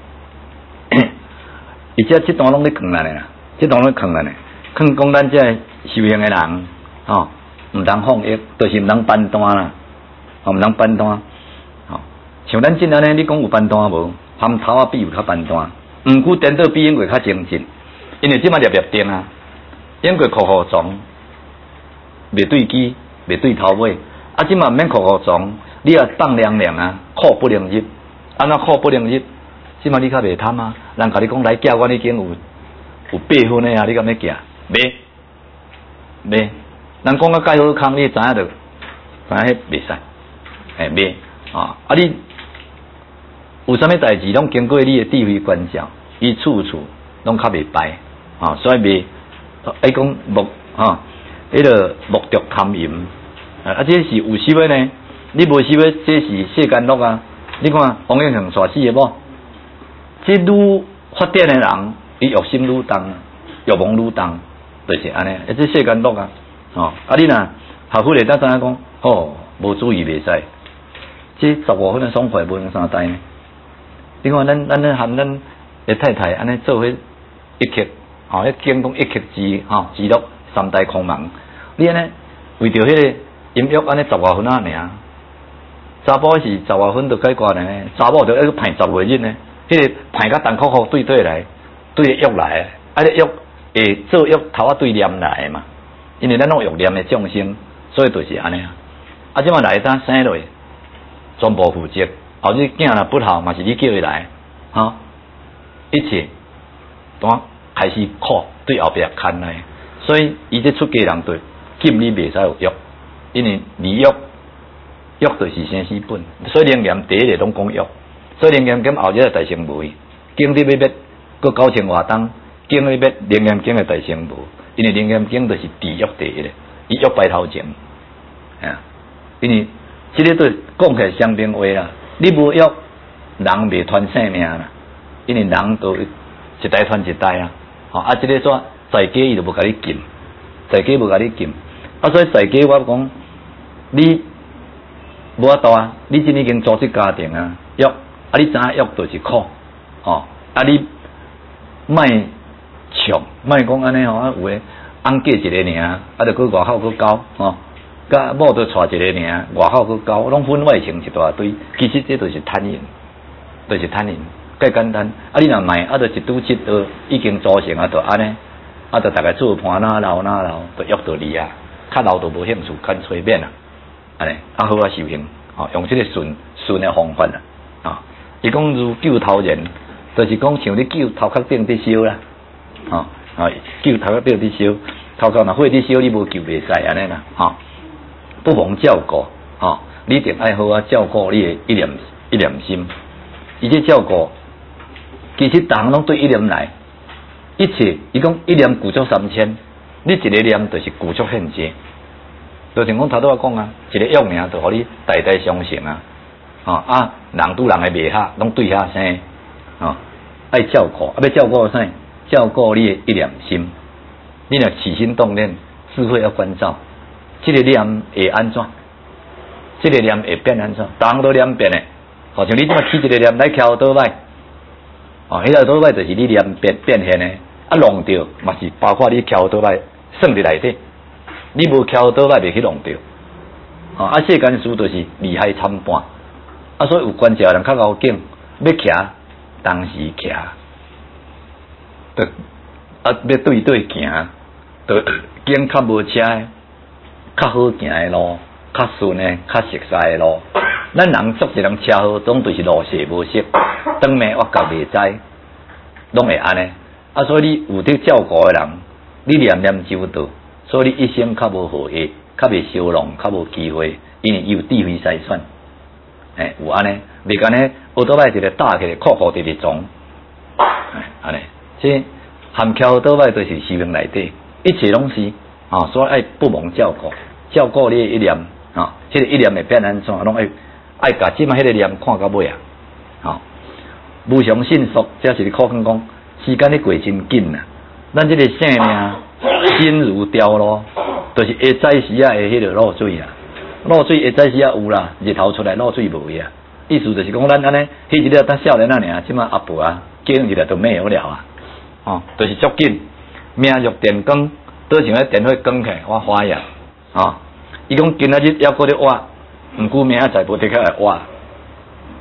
伊这段拢咧劝咱诶这段拢劝咱诶，劝讲咱这修行诶人毋通放逸，就是毋通搬单啦，毋通搬单像咱今安尼，你讲有班单无？含头啊比有较班单，毋过颠倒比英国较精进，因为即马粒粒定啊，英国裤裤装，袂对机，袂对头尾，啊即马毋免裤裤装，你也放凉凉啊，裤不能入，安怎裤不能入？即马你较袂贪啊，人甲你讲来寄我已经有8分的啊，你敢要寄？袂，人讲啊介好康，你知影着，知影迄袂使，袂啊你。有啥物代志拢经过你的智慧关照，伊处处拢较袂败所以袂讲目迄个目中贪淫这是有时要呢，你无时要这是世间乐啊！你看王永祥煞死的无？这愈发展的人，伊欲心愈重，欲望愈重，就是安尼。这世间乐啊！你若学会了，咱知影讲无注意袂使。这15分的爽快无用3代呢？你看咱含咱的太太安尼做迄一刻迄经讲一刻之乐3代空茫，你安尼为着迄个音乐安尼10外分啊尔，查甫是10外分就解决呢，查某就要排10外日呢，迄个排甲单酷对来，对约来，这约会做约头啊对念来嘛，因为咱拢欲念的众生，所以就是安尼即马来呾生落全部负责。后日囝若不好，嘛是你叫伊来，一切当开始苦对后壁牵来，所以伊这出家人对禁你袂使有约，因为离约就是生死本，所以灵验第一个拢讲约，所以灵验经后日大乘无，经你要灭，搁9000外当，经你灭灵验经的大乘无，因为灵验经就是治约第一个，伊约排头前，因为这个对讲起来相平话啦。你无约，人袂传性命啦，因为人都一代传一代这个说在家伊就无甲你禁，在家无甲你禁，所以在家我讲，你无法度你今已经组织家庭约，你知影约就是苦，你莫穷，莫讲安尼有诶翁嫁一个尔，就去外口去交甲某都带一个尔，外口去交，拢分外成一大堆。其实这就是贪淫，就是贪淫，介简单。你若卖，就一拄七道已经组成就安尼，就大概做伴闹，就约到你较老都无兴趣，干脆免安尼好修行，用这个顺的方法伊讲如救头人，就是讲像你救头壳顶伫烧啦，救头壳顶伫烧，头壳若火伫烧，你无救袂使安尼啦，不妨照顾，你一定爱好照顾你的一念心。伊这照顾，其实逐项拢对一念来，一切伊讲一念具足3000，你一个念就是具足现前。就像讲头拄仔讲一个约名就互你代代相承人拄人的袂合，拢对遐生，爱照顾，要照顾啥？照顾你的一念心。你若起心动念，智慧要关照。这个念会安怎？这个念会变安怎？逐项都念变的，像你即马起一个念来敲倒摆，迄个倒摆就是你念变现的，弄着嘛是包括你敲倒摆算伫内底，你无敲倒摆袂去弄着，世间事就是利害参半，所以有关照人较高境，要徛当时徛，要对行，就经较无车的。较好行的路，较顺的，较熟悉的路。咱人做一人车好，总就是路势无熟，当面我教袂知，拢会安尼。所以你有得照顾的人，你念念周到，所以你一生较无祸业，较袂烧弄，较无机会，因为伊有智慧筛选。有安尼，袂干呢，学倒摆一个打起来，酷酷直直撞。安尼，这含桥倒摆都是生命内底，一切拢是所以爱不忘照顾。照顾你的一念迄个一念会变安怎？拢爱甲即摆迄个念看到尾无常迅速，这是你可讲讲，时间咧过真紧咱这个生命心如凋落，就是下早时的迄个露水露水下早时有啦，日头出来露水无意思就是讲咱安尼，迄一日当少年尔，即摆阿婆叫起来都没有了就是足紧，明日电光。倒像迄电火光起，我花样伊讲今仔日还搁咧活，毋过明仔载无得起来活，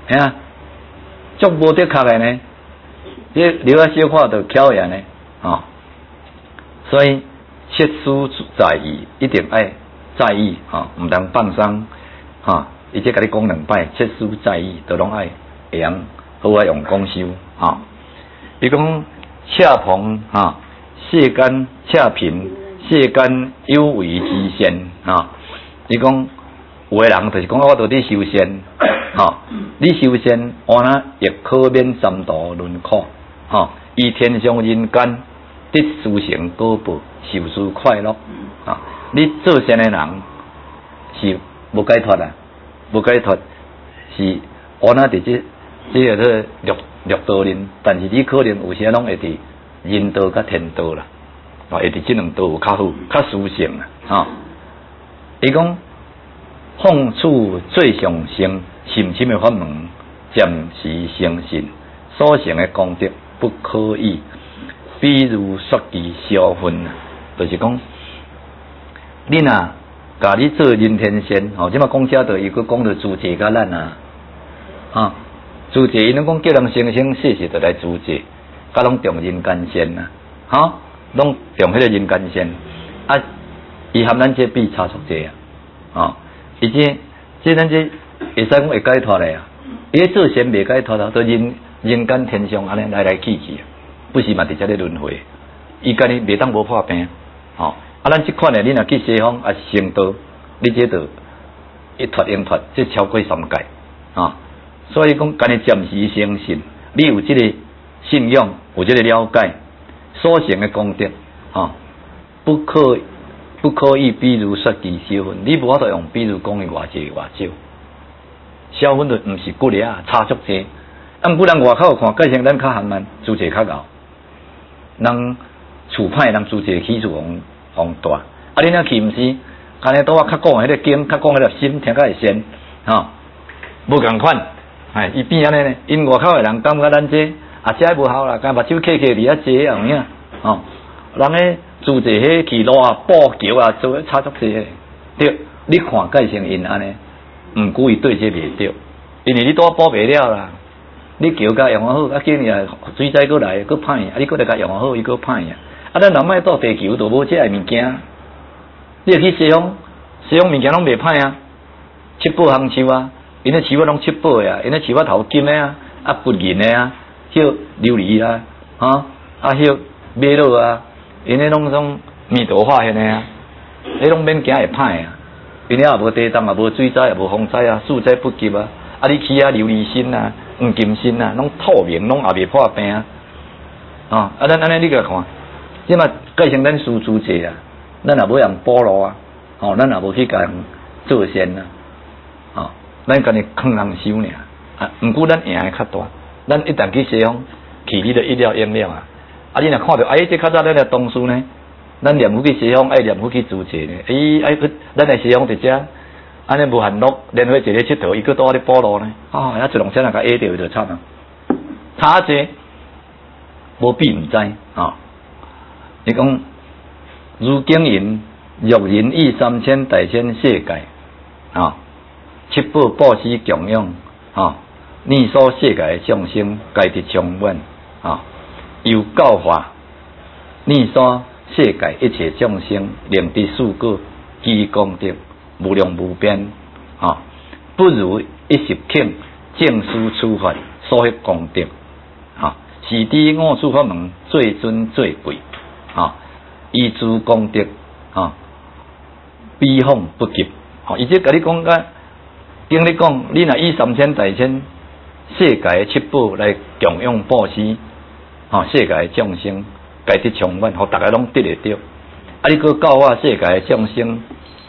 吓啊，足无得确的呢，这留啊小可就巧呀呢，哦，所以切书在意，一定爱在意啊，唔通放松啊。伊即甲你讲两摆，切书在意，都拢爱会用好啊用讲修啊。伊讲恰朋啊，世间恰贫，世间有为之先啊。伊讲有的人就是讲我到底修仙啊，你修仙，我呢亦可免三途轮苦啊，以天上人间得殊成果报，受殊快乐啊。你做仙的人是无解脱啊，无解脱是我呢伫这个六道人，但是你可能有些拢会伫人道甲天道啦，啊，会伫这两道有较好较殊胜啊。伊讲放处最上乘，深深的法门，暂时相信，所成的功德不可议，比如说其消分，就是讲，你若甲你做人天仙，吼，即马讲遮着伊佫讲着诸界甲咱啊，诸界因拢讲叫人生生世世着来诸界，甲拢重人间仙啊，拢重迄个人间仙，啊，伊含咱这比差足济啊，伊这咱这会使讲会解脱的啊，伊做仙袂解脱啊，都人间天上安尼来来去去，不是嘛？伫遮咧轮回，伊家己袂当无破病，吼。啊，咱即款的，你若去西方啊成道，你这就一脱应脱，这超过3界啊。所以讲，干你暂时相信，你有这个信仰，有这个了解，所成的功德啊，不可以比如说其消分，你无法度用比如讲伊偌济偌少，消分就毋是骨力啊，差足济。啊，毋过人外口看，改成咱较含慢，诸界较敖，人厝歹，人诸界起厝王大。啊，你若去毋是，安尼拄啊较讲迄个经，较讲迄个心，听较会仙，吼，无共款。哎，伊变安尼呢，因外口的人感觉咱这啊，这无效啦，干目睭刻刻伫遐坐啊，有影，吼，人诶诸界迄去路啊、布桥啊，做差足济诶。对，你看改成因安尼，毋过伊对这袂对，因为你拄啊补袂了啦。你桥甲用好，啊，今日水灾过来，搁歹啊，你搁来甲用好，伊搁歹啊。啊，咱若莫倒地球，就无这个物件。你去西方物件拢袂歹啊，七宝行树啊，因咧树啊拢七宝的啊，因咧树啊头金的啊，啊不银的啊，迄琉璃啊，啊迄玛瑙啊，因咧拢种弥陀化现的啊，迄拢免惊会歹啊，因咧也无地动也无水灾也无风灾啊，树灾不及啊，啊你去啊琉璃心啊、黄金心啊，拢透明，拢也袂破病啊，啊咱安尼你甲看。即嘛改成咱输诸界啊，咱也无人保罗啊，吼，咱也无去甲人做仙啊，吼，咱家己坑人修尔啊。毋过咱赢诶较大，咱一旦去西方，去你就一了应了啊。啊，你若看到哎，这较早咱诶同事呢，咱念去西方，爱念去诸界呢，咱诶西方伫遮，安尼无限乐，连伙一日佚佗，伊佫倒咧保罗呢，啊，遐一两车人甲 A 着就惨啊，差者无比毋知啊。你讲如经云，若人以3000大千世界啊，七宝布施供养啊，念所世界众生皆得充满啊，有教化念所世界一切众生，令得四果其功德无量无边啊，不如10顷正思处法所迄功德啊，是伫五处法门最尊最贵。啊，依诸功德啊，比仿不及。哦，伊即甲你讲甲，经你讲，你若以3000大千世界的七宝来供养布施，啊，世界的众生皆得充满，互大家拢得会着。啊，你搁教化世界的众生，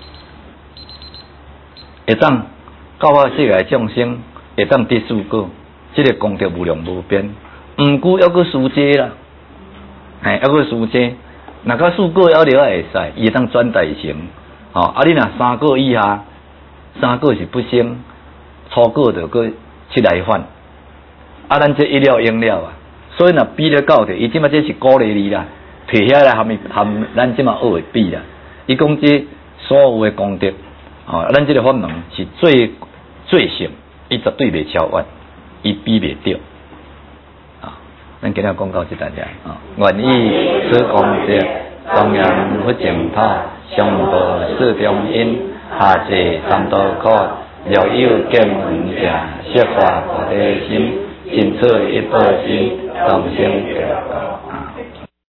会当教化世界的众生，会当得四果，即个功德无量无边。毋过还搁输济啦。还搁输济，若到4个了了会使，伊会当转大乘，吼，啊你若3个以下，3个是不生，初个就搁7来反，啊咱这一了应了啊，所以若比了到的，伊即马这是鼓励你啦，摕遐来含咱即马学会比啦，伊讲这所有的功德，吼，咱这个法门是最胜，伊绝对袂超越， 伊比袂着啊。咱今日讲到这大家啊，愿以此功德，庄严不净土，上报四中因，下济三途苦，若有见闻者，悉发菩提心，尽此一报心，众生得道。